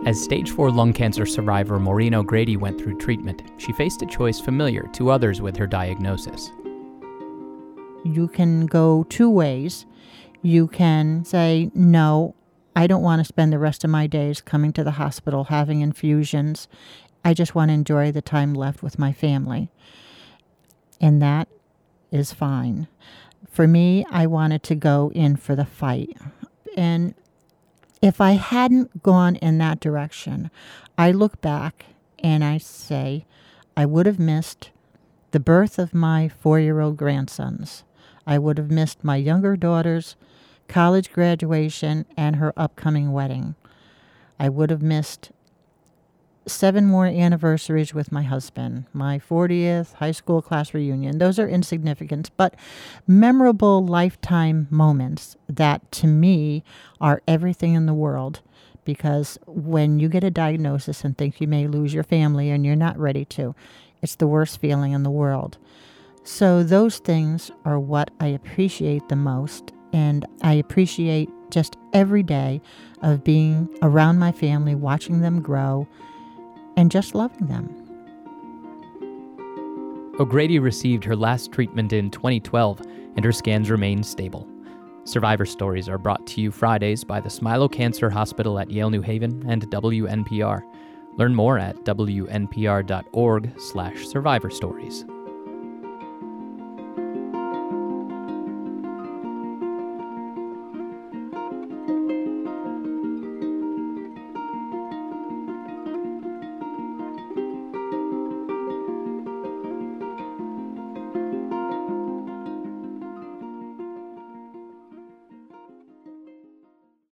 As stage 4 lung cancer survivor Maureen O'Grady went through treatment, she faced a choice familiar to others with her diagnosis. You can go two ways. You can say, no, I don't want to spend the rest of my days coming to the hospital having infusions. I just want to enjoy the time left with my family. And that is fine. For me, I wanted to go in for the fight. And if I hadn't gone in that direction, I look back and I say, I would have missed the birth of my 4-year-old grandsons. I would have missed my younger daughter's college graduation and her upcoming wedding. I would have missed 7 more anniversaries with my husband, my 40th high school class reunion. Those are insignificant, but memorable lifetime moments that to me are everything in the world. Because when you get a diagnosis and think you may lose your family and you're not ready to, it's the worst feeling in the world. So those things are what I appreciate the most. And I appreciate just every day of being around my family, watching them grow, and just loving them. O'Grady received her last treatment in 2012, and her scans remain stable. Survivor Stories are brought to you Fridays by the Smilow Cancer Hospital at Yale New Haven and WNPR. Learn more at wnpr.org/survivorstories.